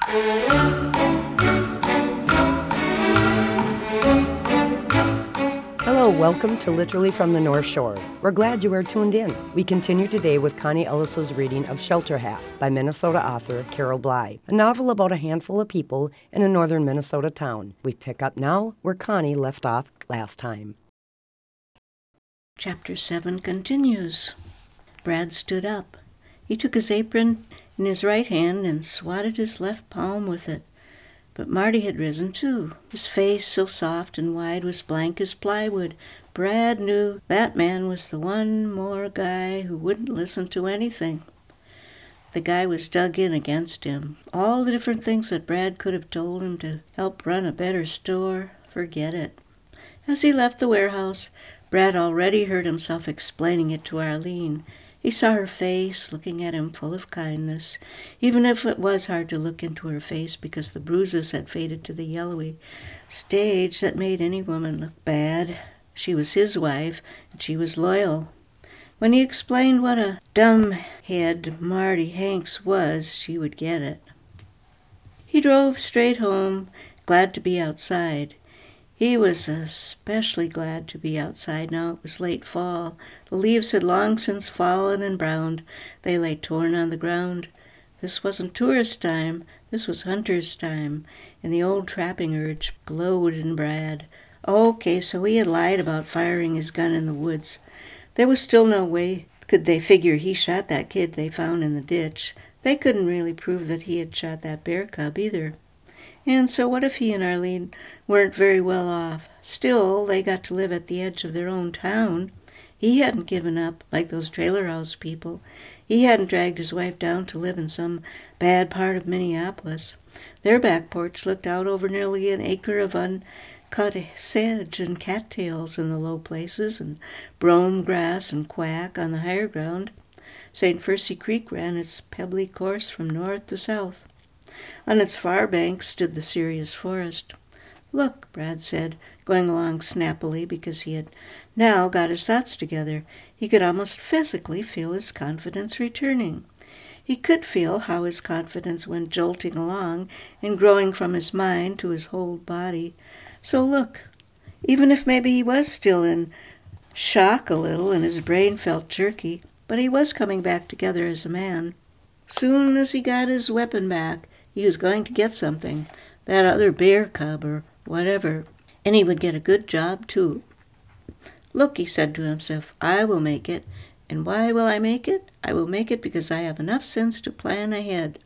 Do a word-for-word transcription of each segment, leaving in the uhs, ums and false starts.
Hello, welcome to Literally from the North Shore. We're glad you are tuned in. We continue today with Connie Ellis's reading of Shelter Half by Minnesota author Carol Bly, a novel about a handful of people in a northern Minnesota town. We pick up now where Connie left off last time. Chapter seven continues. Brad stood up. He took his apron in his right hand and swatted his left palm with it. But Marty had risen too. His face, so soft and wide, was blank as plywood. Brad knew that man was the one more guy who wouldn't listen to anything. The guy was dug in against him. All the different things that Brad could have told him to help run a better store, forget it. As he left the warehouse, Brad already heard himself explaining it to Arlene. He saw her face, looking at him full of kindness, even if it was hard to look into her face because the bruises had faded to the yellowy stage that made any woman look bad. She was his wife, and she was loyal. When he explained what a dumbhead Marty Hanks was, she would get it. He drove straight home, glad to be outside. He was especially glad to be outside now it was late fall. The leaves had long since fallen and browned. They lay torn on the ground. This wasn't tourist time. This was hunter's time, and the old trapping urge glowed in Brad. Okay, so he had lied about firing his gun in the woods. There was still no way could they figure he shot that kid they found in the ditch. They couldn't really prove that he had shot that bear cub either. And so what if he and Arlene weren't very well off? Still, they got to live at the edge of their own town. He hadn't given up like those trailer house people. He hadn't dragged his wife down to live in some bad part of Minneapolis. Their back porch looked out over nearly an acre of uncut sedge and cattails in the low places and brome grass and quack on the higher ground. Saint Fursey Creek ran its pebbly course from north to south. On its far bank stood the Sirius forest. "Look," Brad said, going along snappily because he had now got his thoughts together. He could almost physically feel his confidence returning. He could feel how his confidence went jolting along and growing from his mind to his whole body. So look, even if maybe he was still in shock a little and his brain felt jerky, but he was coming back together as a man. Soon as he got his weapon back, he was going to get something, that other bear cub or whatever, and he would get a good job too. "Look," he said to himself, "I will make it. And why will I make it? I will make it because I have enough sense to plan ahead.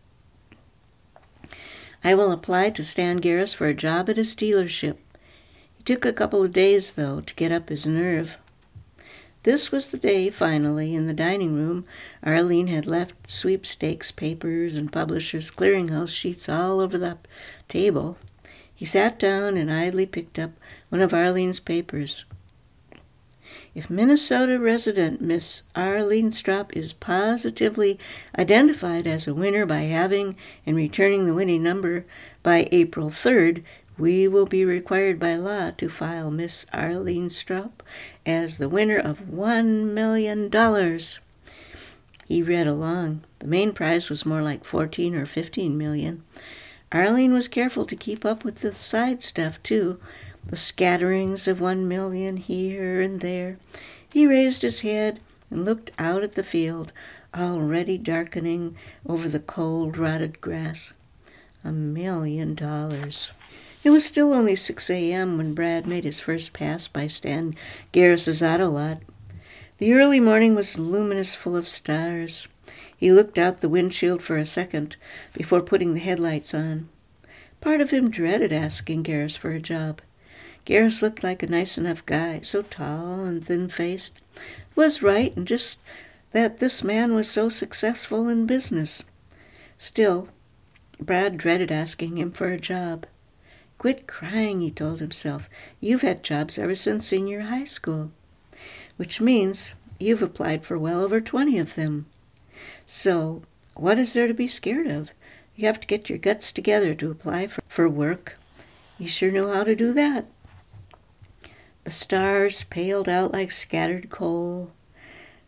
I will apply to Stan Garris for a job at his dealership." It took a couple of days, though, to get up his nerve. This was the day, finally, in the dining room, Arlene had left sweepstakes papers and Publishers Clearinghouse sheets all over the table. He sat down and idly picked up one of Arlene's papers. "If Minnesota resident Miss Arlene Strop is positively identified as a winner by having and returning the winning number by April third, we will be required by law to file Miss Arlene Strop as the winner of one million dollars. He read along. The main prize was more like fourteen or fifteen million. Arlene was careful to keep up with the side stuff, too, the scatterings of one million here and there. He raised his head and looked out at the field, already darkening over the cold, rotted grass. A million dollars. It was still only six a.m. when Brad made his first pass by Stan Garris's auto lot. The early morning was luminous, full of stars. He looked out the windshield for a second before putting the headlights on. Part of him dreaded asking Garris for a job. Garris looked like a nice enough guy, so tall and thin-faced. It was right, and just that this man was so successful in business. Still, Brad dreaded asking him for a job. "Quit crying," he told himself. "You've had jobs ever since senior high school, which means you've applied for well over twenty of them. So what is there to be scared of? You have to get your guts together to apply for, for work. You sure know how to do that." The stars paled out like scattered coal.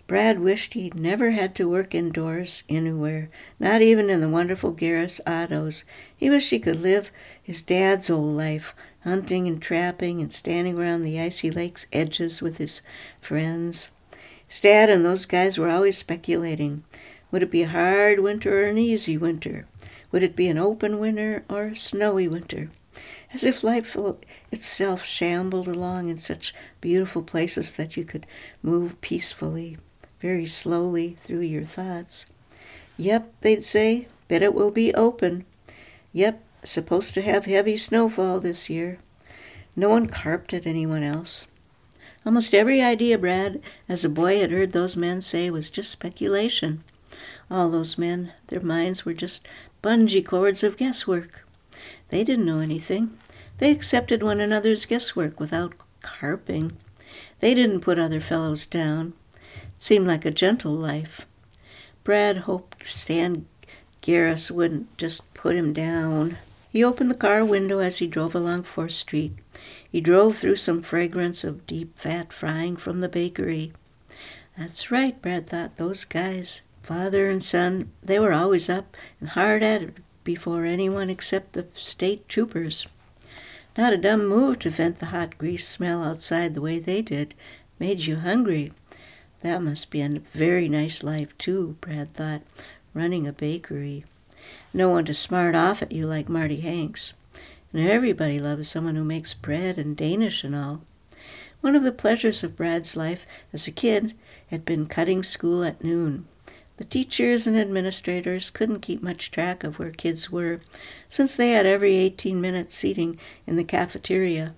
Brad wished he'd never had to work indoors anywhere, not even in the wonderful Garris Autos. He wished he could live his dad's old life, hunting and trapping and standing around the icy lake's edges with his friends. His dad and those guys were always speculating. Would it be a hard winter or an easy winter? Would it be an open winter or a snowy winter? As if life itself shambled along in such beautiful places that you could move peacefully, very slowly through your thoughts. Yep, they'd say, bet it will be open. Yep, supposed to have heavy snowfall this year. No one carped at anyone else. Almost every idea Brad, as a boy, had heard those men say was just speculation. All those men, their minds were just bungee cords of guesswork. They didn't know anything. They accepted one another's guesswork without carping. They didn't put other fellows down. It seemed like a gentle life. Brad hoped Stan Garris wouldn't just put him down. He opened the car window as he drove along Fourth Street. He drove through some fragrance of deep fat frying from the bakery. That's right, Brad thought, those guys, father and son, they were always up and hard at it before anyone except the state troopers. Not a dumb move to vent the hot grease smell outside the way they did. Made you hungry. That must be a very nice life, too, Brad thought, running a bakery. No one to smart off at you like Marty Hanks. And everybody loves someone who makes bread and Danish and all. One of the pleasures of Brad's life as a kid had been cutting school at noon. The teachers and administrators couldn't keep much track of where kids were, since they had every eighteen minutes seating in the cafeteria.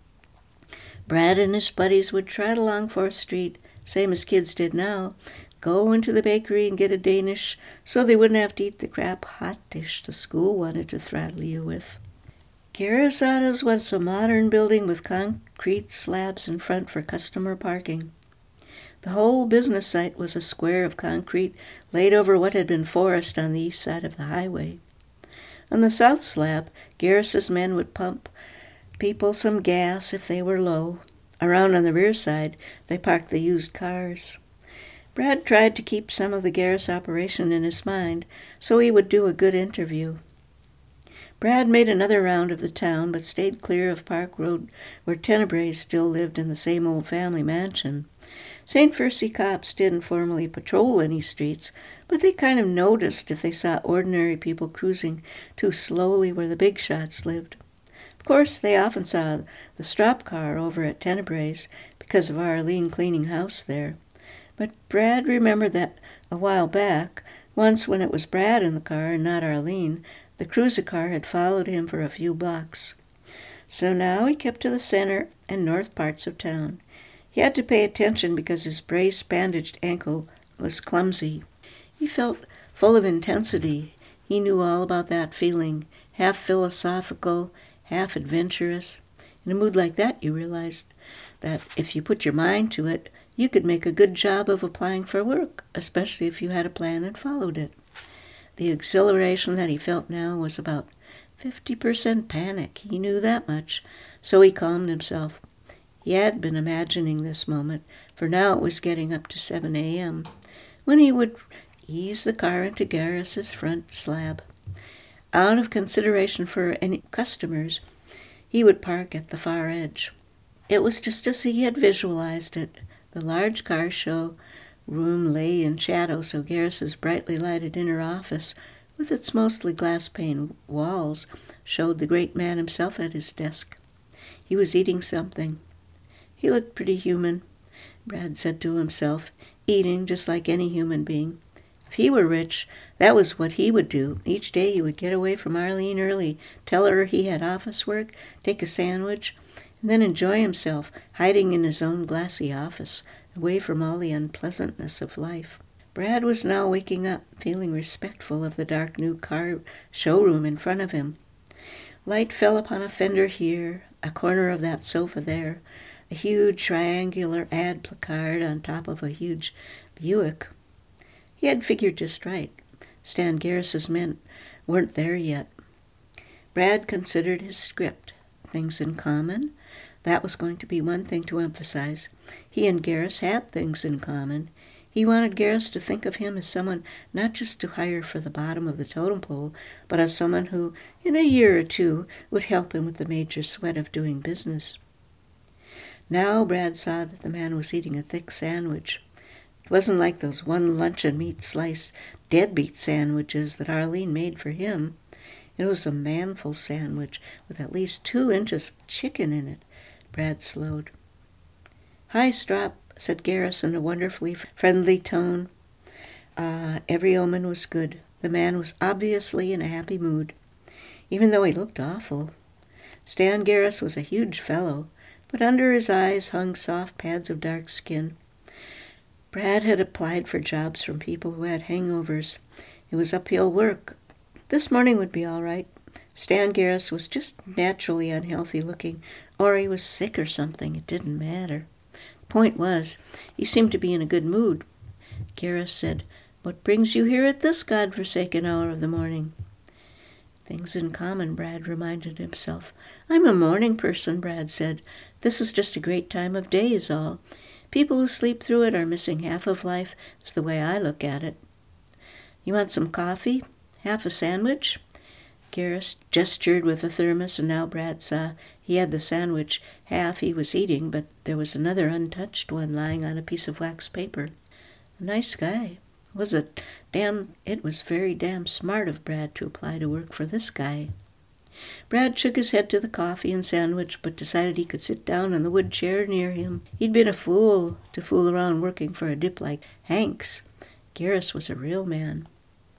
Brad and his buddies would trot along Fourth Street, same as kids did now, go into the bakery and get a Danish so they wouldn't have to eat the crap hot dish the school wanted to throttle you with. Garris Autos was a modern building with concrete slabs in front for customer parking. The whole business site was a square of concrete laid over what had been forest on the east side of the highway. On the south slab, Garris's men would pump people some gas if they were low. Around on the rear side, they parked the used cars. Brad tried to keep some of the Garris operation in his mind so he would do a good interview. Brad made another round of the town, but stayed clear of Park Road, where Tenebrae still lived in the same old family mansion. Saint Fercy cops didn't formally patrol any streets, but they kind of noticed if they saw ordinary people cruising too slowly where the big shots lived. Of course, they often saw the strop car over at Tenebrae's because of Arlene cleaning house there. But Brad remembered that a while back, once when it was Brad in the car and not Arlene, the cruiser car had followed him for a few blocks. So now he kept to the center and north parts of town. He had to pay attention because his brace-bandaged ankle was clumsy. He felt full of intensity. He knew all about that feeling, half philosophical, half adventurous. In a mood like that, you realized that if you put your mind to it, you could make a good job of applying for work, especially if you had a plan and followed it. The exhilaration that he felt now was about fifty percent panic. He knew that much, so he calmed himself. He had been imagining this moment, for now it was getting up to seven a.m., when he would ease the car into Garris's front slab. Out of consideration for any customers, he would park at the far edge. It was just as he had visualized it. The large car show room lay in shadow, so Garris's brightly lighted inner office, with its mostly glass-pane walls, showed the great man himself at his desk. He was eating something. He looked pretty human, Brad said to himself, eating just like any human being. If he were rich, that was what he would do. Each day he would get away from Arlene early, tell her he had office work, take a sandwich, and then enjoy himself, hiding in his own glassy office, away from all the unpleasantness of life. Brad was now waking up, feeling respectful of the dark new car showroom in front of him. Light fell upon a fender here, a corner of that sofa there, a huge triangular ad placard on top of a huge Buick. He had figured just right. Stan Garris's men weren't there yet. Brad considered his script. Things in common. That was going to be one thing to emphasize. He and Garris had things in common. He He wanted Garrus to think of him as someone not just to hire for the bottom of the totem pole, but as someone who, in a year or two, would help him with the major sweat of doing business. Now Brad saw that the man was eating a thick sandwich. It wasn't like those one luncheon meat slice deadbeat sandwiches that Arlene made for him. It was a manful sandwich with at least two inches of chicken in it. Brad slowed. "Hi, Strop," said Garrus in a wonderfully friendly tone. Ah, every omen was good. The man was obviously in a happy mood, even though he looked awful. Stan Garrus was a huge fellow, but under his eyes hung soft pads of dark skin. Brad had applied for jobs from people who had hangovers. It was uphill work. This morning would be all right. Stan Garrus was just naturally unhealthy looking, or he was sick or something. It didn't matter. The point was, he seemed to be in a good mood. Garrus said, "What brings you here at this godforsaken hour of the morning?" "Things in common," Brad reminded himself. "I'm a morning person," Brad said. "This is just a great time of day is all. People who sleep through it are missing half of life, is the way I look at it." "You want some coffee? Half a sandwich?" Garrus gestured with a thermos, and now Brad saw he had the sandwich half he was eating, but there was another untouched one lying on a piece of wax paper. A nice guy. Was it damn, it was very damn smart of Brad to apply to work for this guy. Brad shook his head to the coffee and sandwich, but decided he could sit down on the wood chair near him. He'd been a fool to fool around working for a dip like Hank's. Garrus was a real man.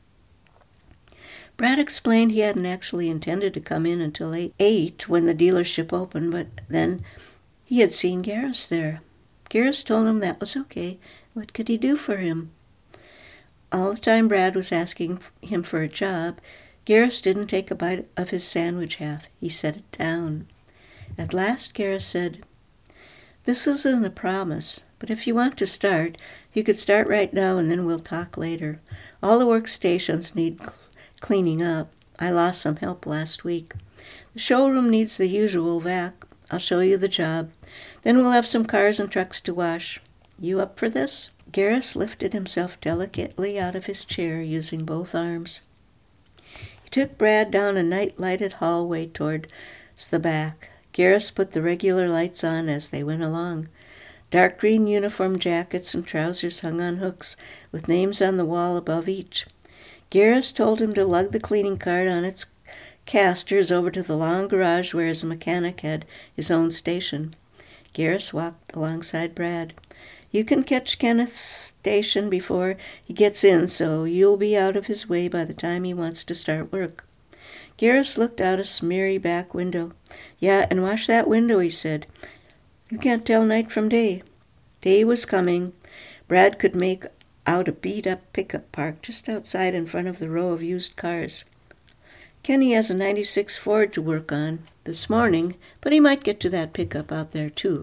Brad explained he hadn't actually intended to come in until eight, eight when the dealership opened, but then he had seen Garrus there. Garrus told him that was okay. What could he do for him? All the time Brad was asking him for a job, Garrus didn't take a bite of his sandwich half. He set it down. At last Garrus said, "This isn't a promise, but if you want to start, you could start right now and then we'll talk later. All the workstations need cleaning up. I lost some help last week. The showroom needs the usual vac. I'll show you the job. Then we'll have some cars and trucks to wash. You up for this?" Garrus lifted himself delicately out of his chair using both arms. He took Brad down a night-lighted hallway towards the back. Garrus put the regular lights on as they went along. Dark green uniform jackets and trousers hung on hooks, with names on the wall above each. Garrus told him to lug the cleaning cart on its casters over to the long garage where his mechanic had his own station. Garrus walked alongside Brad. "You can catch Kenneth's station before he gets in, so you'll be out of his way by the time he wants to start work." Garrus looked out a smeary back window. "Yeah, and wash that window," he said. "You can't tell night from day." Day was coming. Brad could make out a beat-up pickup parked just outside in front of the row of used cars. Kenny has a ninety-six Ford to work on this morning, but he might get to that pickup out there, too.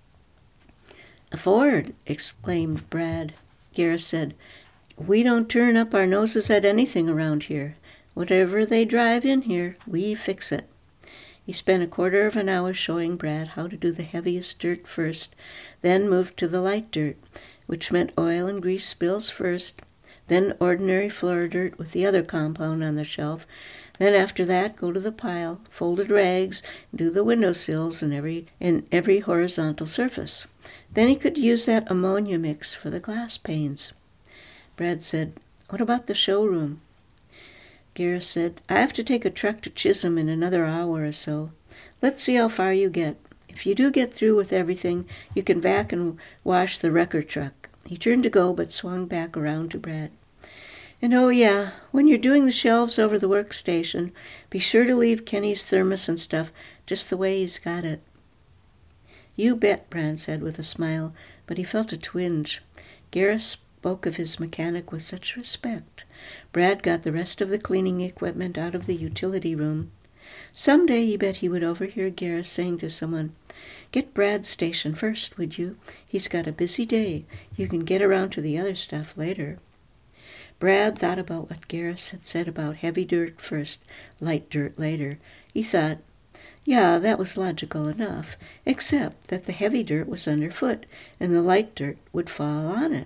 "A Ford!" exclaimed Brad. Garrus said, "We don't turn up our noses at anything around here. Whatever they drive in here, we fix it." He spent a quarter of an hour showing Brad how to do the heaviest dirt first, then moved to the light dirt, which meant oil and grease spills first, then ordinary floor dirt with the other compound on the shelf. Then after that, go to the pile, folded rags, and do the windowsills and every, and every horizontal surface. Then he could use that ammonia mix for the glass panes. Brad said, "What about the showroom?" Garrus said, "I have to take a truck to Chisholm in another hour or so. Let's see how far you get. If you do get through with everything, you can vac and wash the wrecker truck." He turned to go, but swung back around to Brad. "And oh yeah, when you're doing the shelves over the workstation, be sure to leave Kenny's thermos and stuff just the way he's got it." "You bet," Brad said with a smile, but he felt a twinge. Garrus spoke of his mechanic with such respect. Brad got the rest of the cleaning equipment out of the utility room. Someday he bet he would overhear Garrus saying to someone, "Get Brad's station first, would you? He's got a busy day. You can get around to the other stuff later." Brad thought about what Garrus had said about heavy dirt first, light dirt later. He thought, yeah, that was logical enough, except that the heavy dirt was underfoot and the light dirt would fall on it.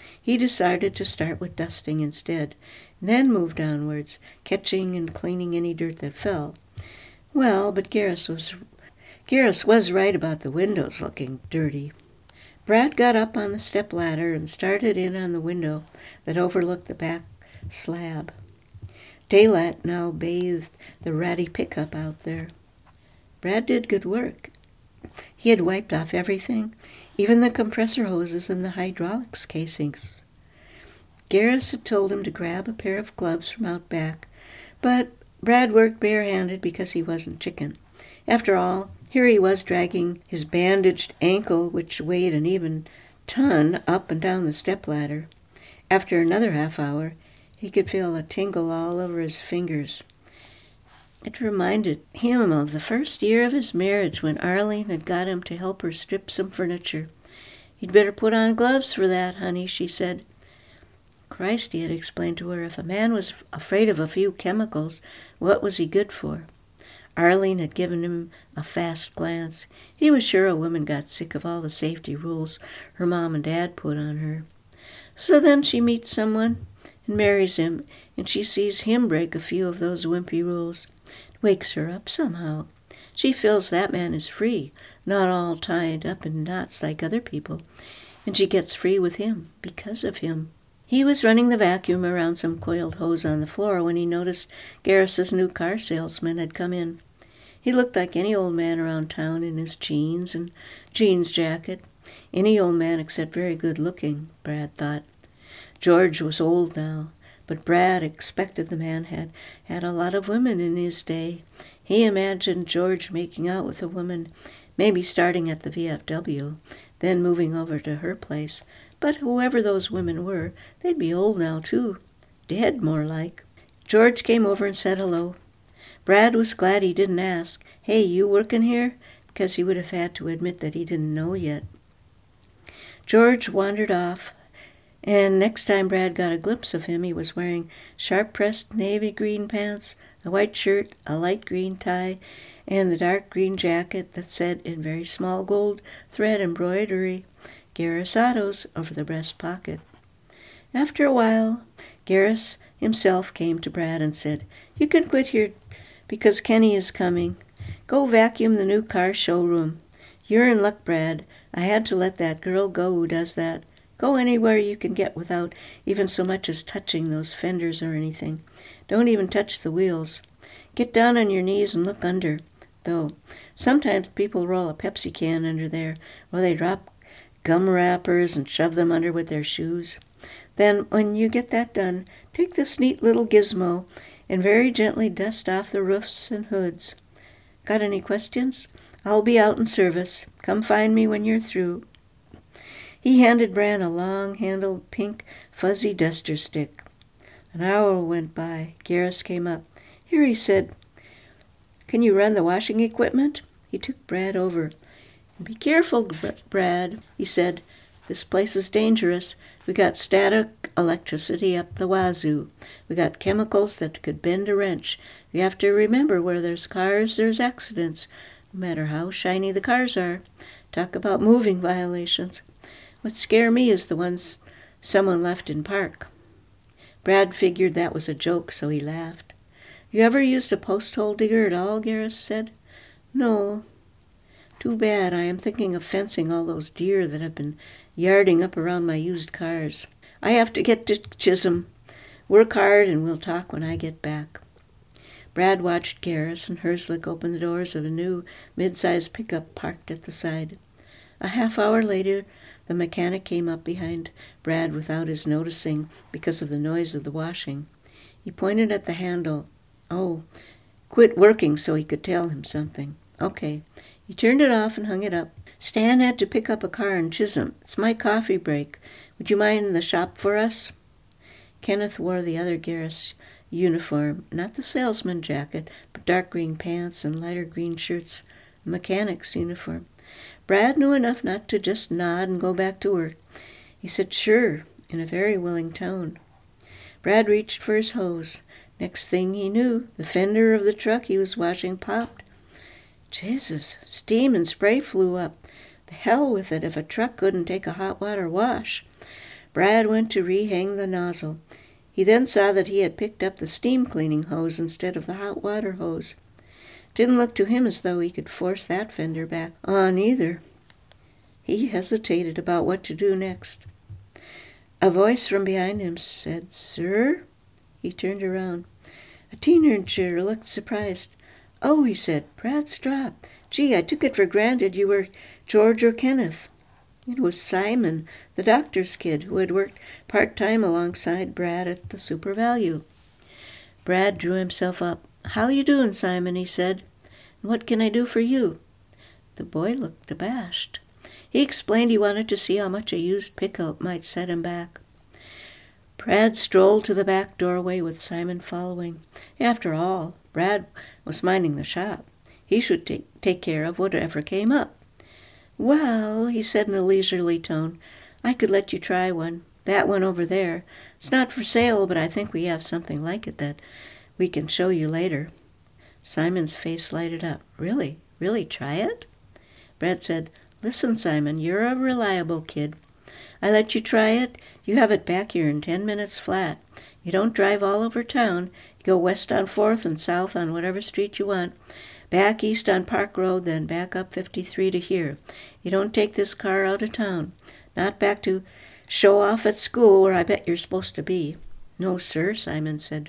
He decided to start with dusting instead, and then move downwards, catching and cleaning any dirt that fell. Well, but Garrus was, Garrus was right about the windows looking dirty. Brad got up on the step-ladder and started in on the window that overlooked the back slab. Daylight now bathed the ratty pickup out there. Brad did good work. He had wiped off everything, even the compressor hoses and the hydraulics casings. Garrus had told him to grab a pair of gloves from out back, but Brad worked barehanded because he wasn't chicken. After all, here he was dragging his bandaged ankle, which weighed an even ton, up and down the stepladder. After another half hour, he could feel a tingle all over his fingers. It reminded him of the first year of his marriage when Arlene had got him to help her strip some furniture. "You'd better put on gloves for that, honey," she said. Christ, he had explained to her, if a man was afraid of a few chemicals, what was he good for? Arlene had given him a fast glance. He was sure a woman got sick of all the safety rules her mom and dad put on her. So then she meets someone and marries him, and she sees him break a few of those wimpy rules. It wakes her up somehow. She feels that man is free, not all tied up in knots like other people, and she gets free with him because of him. He was running the vacuum around some coiled hose on the floor when he noticed Garrus's new car salesman had come in. He looked like any old man around town in his jeans and jeans jacket. Any old man except very good-looking, Brad thought. George was old now, but Brad expected the man had had a lot of women in his day. He imagined George making out with a woman, maybe starting at the V F W, then moving over to her place. But whoever those women were, they'd be old now, too. Dead, more like. George came over and said hello. Brad was glad he didn't ask, "Hey, you working here?" because he would have had to admit that he didn't know yet. George wandered off, and next time Brad got a glimpse of him, he was wearing sharp-pressed navy green pants, a white shirt, a light green tie, and the dark green jacket that said in very small gold thread embroidery, Garrus Autos, over the breast pocket. After a while, Garrus himself came to Brad and said, "You can quit here because Kenny is coming. Go vacuum the new car showroom. You're in luck, Brad. I had to let that girl go who does that. Go anywhere you can get without even so much as touching those fenders or anything. Don't even touch the wheels. Get down on your knees and look under. Though sometimes people roll a Pepsi can under there, or they drop gum wrappers and shove them under with their shoes. Then, when you get that done, take this neat little gizmo and very gently dust off the roofs and hoods. Got any questions? I'll be out in service. Come find me when you're through." He handed Brad a long-handled pink fuzzy duster stick. An hour went by. Garrus came up. "Here," he said. "Can you run the washing equipment?" He took Brad over. "Be careful, Brad," he said. "This place is dangerous. We got static electricity up the wazoo. We got chemicals that could bend a wrench. You have to remember where there's cars, there's accidents, no matter how shiny the cars are. Talk about moving violations. What scare me is the ones someone left in park." Brad figured that was a joke, so he laughed. "You ever used a post-hole digger at all?" Garrus said. "No." "Too bad. I am thinking of fencing all those deer that have been yarding up around my used cars. I have to get to Chisholm. Work hard, and we'll talk when I get back." Brad watched Garrus and Herzlich open the doors of a new mid-sized pickup parked at the side. A half hour later, the mechanic came up behind Brad without his noticing because of the noise of the washing. He pointed at the handle. Oh, quit working so he could tell him something. Okay. He turned it off and hung it up. "Stan had to pick up a car in Chisholm. It's my coffee break. Would you mind the shop for us?" Kenneth wore the other Garrus uniform, not the salesman jacket, but dark green pants and lighter green shirts, a mechanic's uniform. Brad knew enough not to just nod and go back to work. He said sure, in a very willing tone. Brad reached for his hose. Next thing he knew, the fender of the truck he was washing popped. Jesus, steam and spray flew up. The hell with it if a truck couldn't take a hot water wash. Brad went to rehang the nozzle. He then saw that he had picked up the steam cleaning hose instead of the hot water hose. Didn't look to him as though he could force that fender back on either. He hesitated about what to do next. A voice from behind him said, "Sir?" He turned around. A teenager looked surprised. "Oh," he said, "Brad Straub. Gee, I took it for granted you were George or Kenneth." It was Simon, the doctor's kid, who had worked part-time alongside Brad at the Super Value. Brad drew himself up. "How you doing, Simon?" he said. "What can I do for you?" The boy looked abashed. He explained he wanted to see how much a used pickup might set him back. Brad strolled to the back doorway with Simon following. After all, Brad was minding the shop. He should take, take care of whatever came up. "Well," he said in a leisurely tone, "I could let you try one. That one over there. It's not for sale, but I think we have something like it that we can show you later." Simon's face lighted up. "Really? Really try it?" Brad said, "Listen, Simon, you're a reliable kid. I let you try it. You have it back here in ten minutes flat. You don't drive all over town. You go west on fourth and south on whatever street you want. Back east on Park Road, then back up fifty-three to here. You don't take this car out of town. Not back to show off at school where I bet you're supposed to be." "No, sir," Simon said.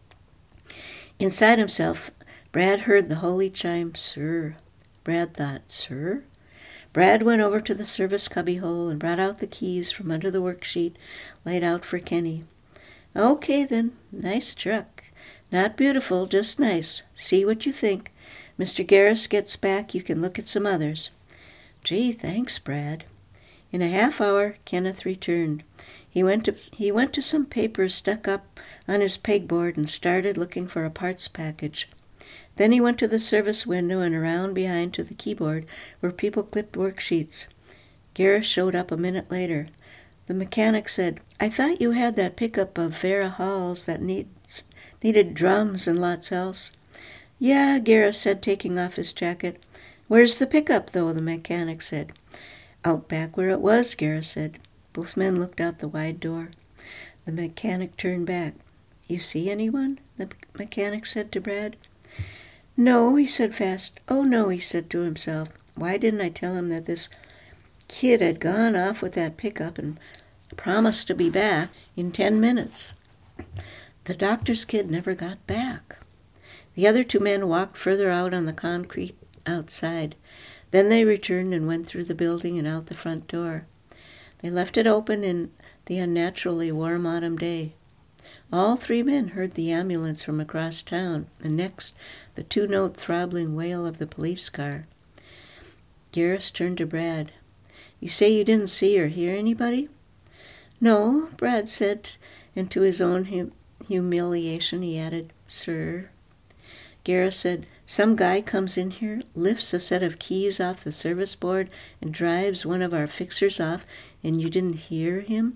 Inside himself, Brad heard the holy chime, "Sir." Brad thought, "Sir?" Brad went over to the service cubbyhole and brought out the keys from under the worksheet laid out for Kenny. "Okay, then. Nice truck. Not beautiful, just nice. See what you think. Mister Garris gets back, you can look at some others." "Gee, thanks, Brad." In a half hour, Kenneth returned. He went to he went to some papers stuck up on his pegboard and started looking for a parts package. Then he went to the service window and around behind to the keyboard where people clipped worksheets. Garris showed up a minute later. The mechanic said, "I thought you had that pickup of Vera Hall's that needs, needed drums and lots else." "Yeah," Garris said, taking off his jacket. "Where's the pickup, though?" the mechanic said. "Out back where it was," Garris said. Both men looked out the wide door. The mechanic turned back. "You see anyone?" the mechanic said to Brad. "No," he said fast. "Oh, no," he said to himself. Why didn't I tell him that this kid had gone off with that pickup and promised to be back in ten minutes? The doctor's kid never got back. The other two men walked further out on the concrete outside. Then they returned and went through the building and out the front door. They left it open in the unnaturally warm autumn day. All three men heard the ambulance from across town, and next, the two-note throbbing wail of the police car. Garris turned to Brad. "You say you didn't see or hear anybody?" "No," Brad said, and to his own hum- humiliation he added, "Sir." Garris said, "Some guy comes in here, lifts a set of keys off the service board, and drives one of our fixers off, and you didn't hear him?"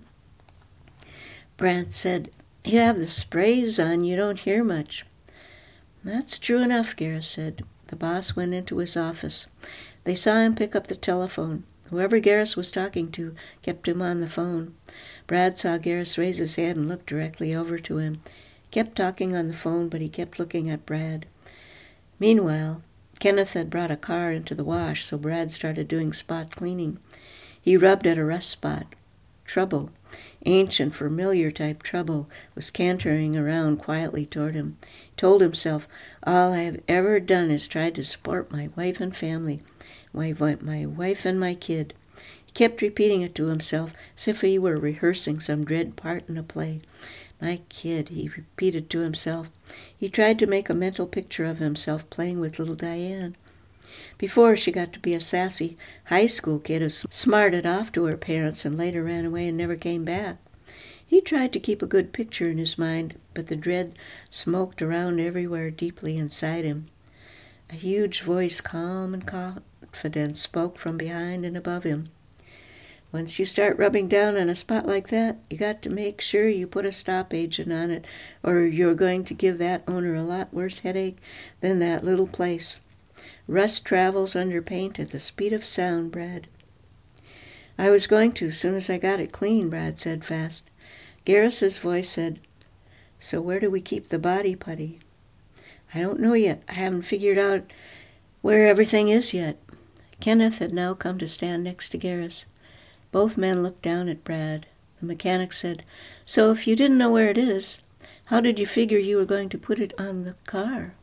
Brad said, "You have the sprays on, you don't hear much." "That's true enough," Garris said. The boss went into his office. They saw him pick up the telephone. Whoever Garris was talking to kept him on the phone. Brad saw Garris raise his head and look directly over to him. He kept talking on the phone, but he kept looking at Brad. Meanwhile, Kenneth had brought a car into the wash, so Brad started doing spot cleaning. He rubbed at a rust spot. Trouble, ancient, familiar type trouble, was cantering around quietly toward him. He told himself, "All I have ever done is tried to support my wife and family, my, my wife and my kid." He kept repeating it to himself as if he were rehearsing some dread part in a play. "My kid," he repeated to himself. He tried to make a mental picture of himself playing with little Diane. Before she got to be a sassy high school kid who smarted off to her parents and later ran away and never came back. He tried to keep a good picture in his mind, but the dread smoked around everywhere deeply inside him. A huge voice, calm and confident, spoke from behind and above him. "Once you start rubbing down on a spot like that, you got to make sure you put a stop agent on it, or you're going to give that owner a lot worse headache than that little place. Rust travels under paint at the speed of sound, Brad." I was going to as soon as I got it clean, Brad said fast. Garrus's voice said, so where do we keep the body, Putty? I don't know yet. I haven't figured out where everything is yet. Kenneth had now come to stand next to Garrus. Both men looked down at Brad. The mechanic said, so if you didn't know where it is, how did you figure you were going to put it on the car?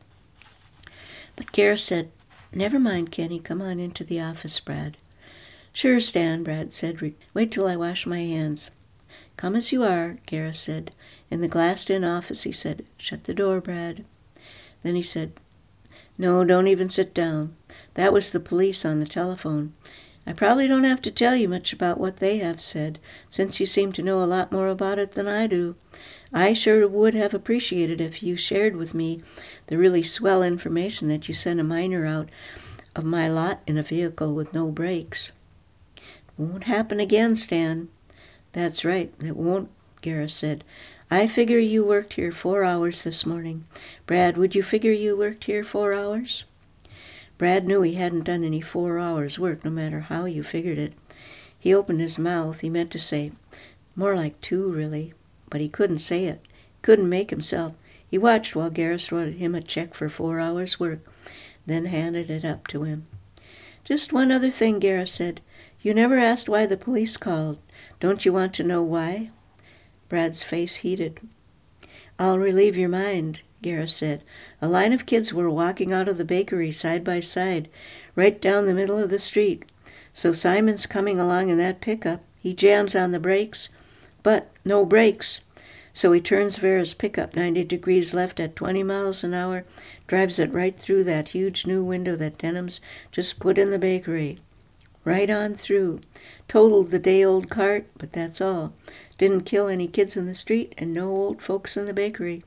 But Garrus said, never mind, Kenny. Come on into the office, Brad. Sure, Stan, Brad said. Wait till I wash my hands. Come as you are, Garrus said. In the glassed-in office, he said, shut the door, Brad. Then he said, no, don't even sit down. That was the police on the telephone. I probably don't have to tell you much about what they have said, since you seem to know a lot more about it than I do. I sure would have appreciated if you shared with me the really swell information that you sent a miner out of my lot in a vehicle with no brakes. It won't happen again, Stan. That's right, it won't, Garrus said. I figure you worked here four hours this morning. Brad, would you figure you worked here four hours? Brad knew he hadn't done any four hours' work, no matter how you figured it. He opened his mouth. He meant to say, more like two, really. But he couldn't say it. Couldn't make himself. He watched while Garrus wrote him a check for four hours' work, then handed it up to him. Just one other thing, Garrus said. You never asked why the police called. Don't you want to know why? Brad's face heated. I'll relieve your mind, Garrus said. A line of kids were walking out of the bakery side by side, right down the middle of the street. So Simon's coming along in that pickup. He jams on the brakes, but no brakes. So he turns Vera's pickup ninety degrees left at twenty miles an hour, drives it right through that huge new window that Denham's just put in the bakery. Right on through. Totaled the day-old cart, but that's all. Didn't kill any kids in the street and no old folks in the bakery.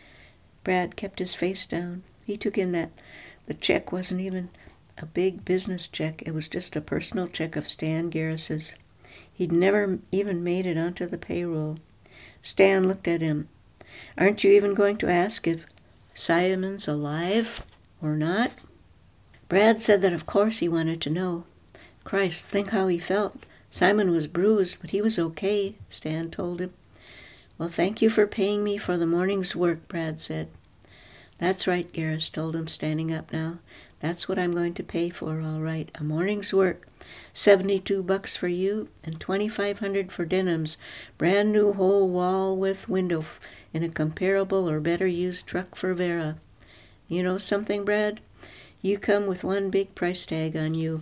Brad kept his face down. He took in that the check wasn't even a big business check. It was just a personal check of Stan Garrus's. He'd never even made it onto the payroll. Stan looked at him. Aren't you even going to ask if Simon's alive or not? Brad said that of course he wanted to know. Christ, think how he felt. Simon was bruised, but he was okay, Stan told him. Well, thank you for paying me for the morning's work, Brad said. That's right, Garrus told him, standing up now. That's what I'm going to pay for, all right. A morning's work. Seventy-two bucks for you and twenty-five hundred for Denham's brand new whole wall with window in a comparable or better used truck for Vera. You know something, Brad? You come with one big price tag on you.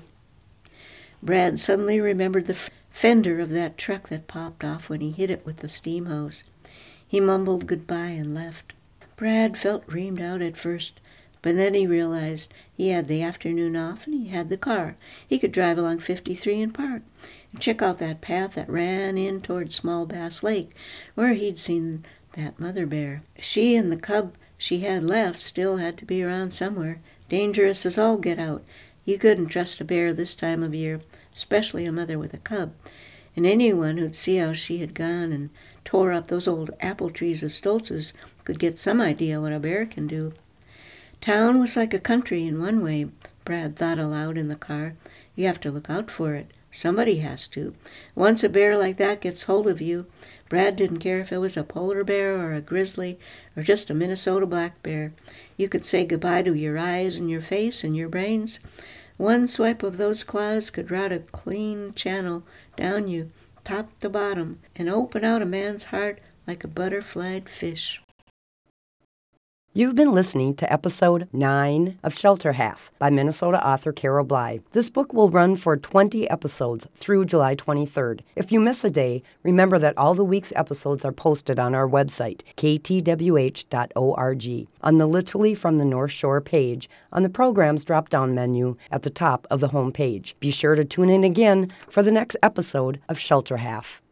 Brad suddenly remembered the fender of that truck that popped off when he hit it with the steam hose. He mumbled goodbye and left. Brad felt reamed out at first, but then he realized he had the afternoon off and he had the car. He could drive along fifty-three and park and check out that path that ran in toward Small Bass Lake, where he'd seen that mother bear. She and the cub she had left still had to be around somewhere. Dangerous as all get out. You couldn't trust a bear this time of year, especially a mother with a cub. And anyone who'd see how she had gone and tore up those old apple trees of Stoltz's could get some idea what a bear can do. Town was like a country in one way, Brad thought aloud in the car. You have to look out for it. Somebody has to. Once a bear like that gets hold of you, Brad didn't care if it was a polar bear or a grizzly or just a Minnesota black bear. You could say goodbye to your eyes and your face and your brains. One swipe of those claws could route a clean channel down you, top to bottom, and open out a man's heart like a butterflied fish. You've been listening to episode nine of Shelter Half by Minnesota author Carol Bly. This book will run for twenty episodes through July twenty-third. If you miss a day, remember that all the week's episodes are posted on our website, k t w h dot org, on the Literally from the North Shore page on the Programs drop-down menu at the top of the home page. Be sure to tune in again for the next episode of Shelter Half.